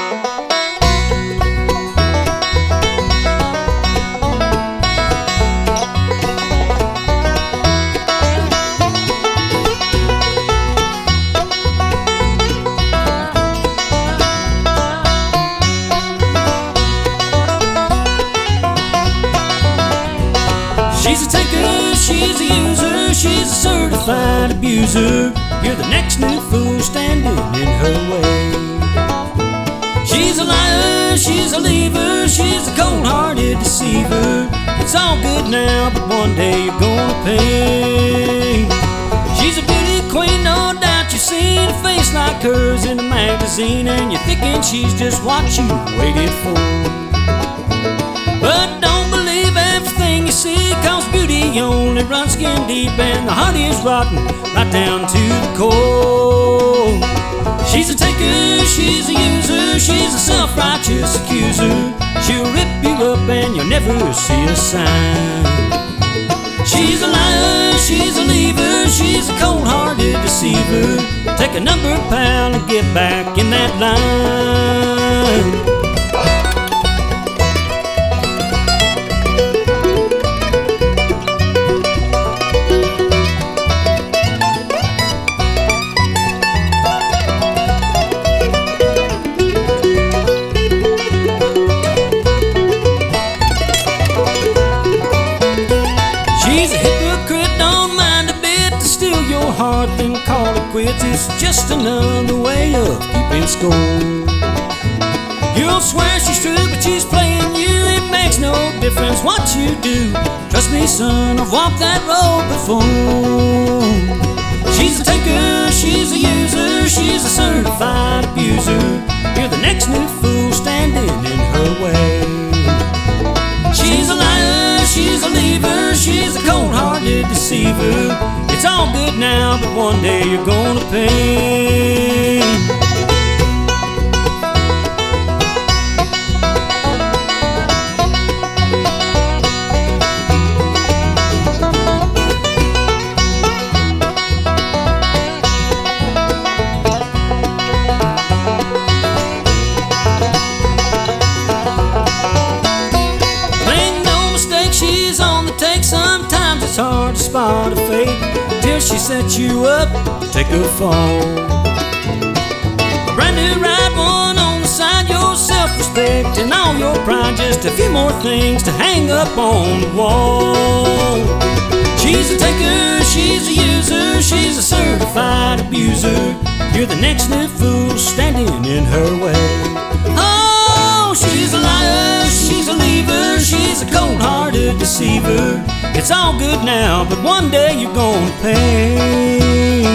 She's a taker, she's a user, she's a certified abuser. You're the next new fool standing in her way. She's a liar, she's a leaver, she's a cold-hearted deceiver. It's all good now, but one day you're gonna pay. She's a beauty queen, no doubt you've seen a face like hers in a magazine, and you're thinking she's just what you waited for. But don't believe everything you see, cause beauty only runs skin deep, and the heart is rotten right down to the core. She's a taker, she's a user, she's a self-righteous accuser. She'll rip you up and you'll never see a sign. She's a liar, she's a leaver, she's a cold-hearted deceiver. Take a number, pal, and get back in that line. She's a hypocrite, don't mind a bit to steal your heart, then call it quits. It's just another way of keeping score. You'll swear she's true, but she's playing you. It makes no difference what you do. Trust me, son, I've walked that road before. She's a taker, she's a user, she's a certified abuser. You're the next new fool standing in her way. She's a liar, she's a leaver, she's a cold-hearted deceiver. It's all good now, but one day you're gonna pay. She's on the take, sometimes it's hard to spot a fake till she sets you up to take a fall. A brand new right one on the side, your self-respect and all your pride, just a few more things to hang up on the wall. She's a taker, she's a user, she's a certified abuser. You're the next new fool standing in her way. Oh, she's a liar, she's a leaver, she's a cold-hearted deceiver. It's all good now, but one day you're gonna pay.